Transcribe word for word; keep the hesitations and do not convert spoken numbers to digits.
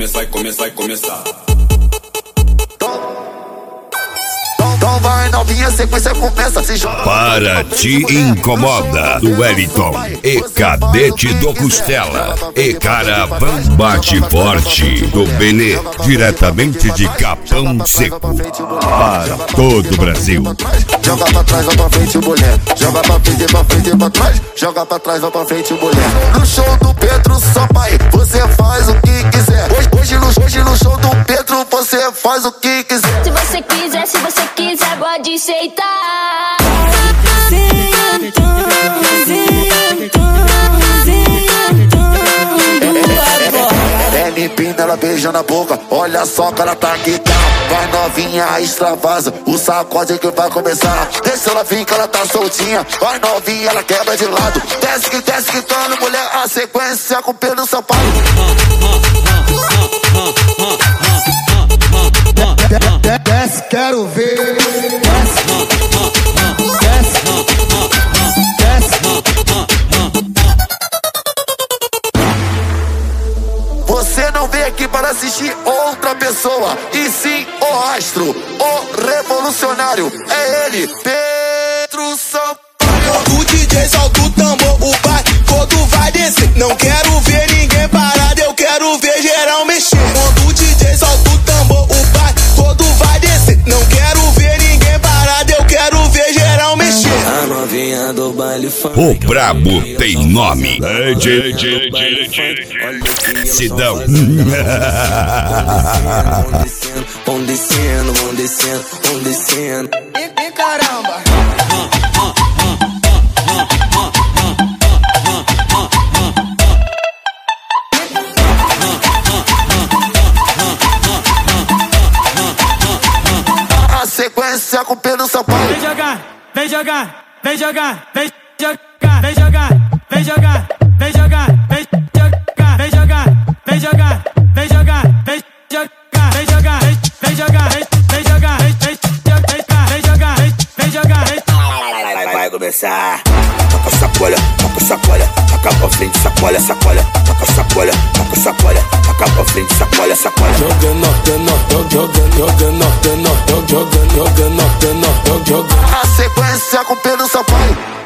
começar, vai começar, vai começar. Então vai novinha, sequência começa, se joga. Para Te Incomoda, do Wellington e Cadete do Costela e Caravan Bate Forte do Benê, diretamente de Capão Seco para todo o Brasil. Joga pra trás, vai pra frente, mulher. Joga pra frente, pra frente e pra trás. Joga pra trás, vai pra frente, mulher. No show do Pedro Sampaio, você faz o que quiser. Hoje, hoje, no, hoje no show do Pedro, você faz o que quiser. Se você quiser, se você quiser, pode aceitar. É me empina, ela beija na boca. Olha só que ela tá aqui, tá. Vai novinha, extravasa. O sacode que vai começar. Desce, ela fica, ela tá soltinha. Vai novinha, ela quebra de lado. Desce que desce que tome, mulher. A sequência com Pedro Sampaio. Desce, quero ver. Desce, desce, Você não veio aqui para assistir outra pessoa, e sim o astro, o revolucionário. É ele, Pedro Sampaio. O D J solta o tambor, o pai todo vai descer. Não quero ver ninguém parado, eu quero ver geral mexer. Quando o D J solta o tambor, o pai todo vai descer. Não quero ver ninguém parado, eu quero ver geral mexer. A novinha do baile funk. O brabo tem nome. Sidão. Vão descendo, vão descendo, vão descendo. E, e caramba. A sequência com Pedro Sampaio. Vem jogar, vem jogar, vem jogar, vem jogar, vem jogar, vem jogar, vem jogar, vem jogar, vem jogar, vem jogar, vem jogar, vem jogar, vem jogar, vem jogar, vem jogar, vem jogar, vem jogar, vem Vai começar. Toca sacola, toca sacola, toca pra frente, sacola, sacola, toca sacola, toca sacola, toca pra frente, sacola, sacola. Jogando, jogando, jogando, jogando, jogando, jogando, jogando, jogando. A sequência com Pedro Sampaio.